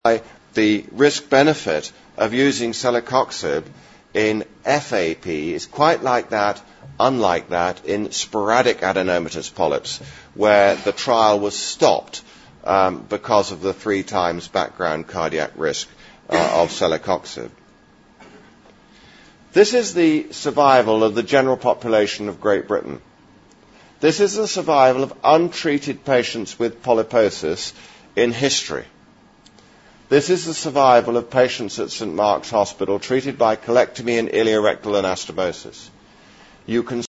the risk-benefit of using celecoxib in FAP is quite unlike that in sporadic adenomatous polyps, where the trial was stopped because of the 3 times background cardiac risk of celecoxib. This is the survival of the general population of Great Britain. This is the survival of untreated patients with polyposis in history. This is the survival of patients at St Mark's Hospital treated by colectomy and ileorectal anastomosis. You can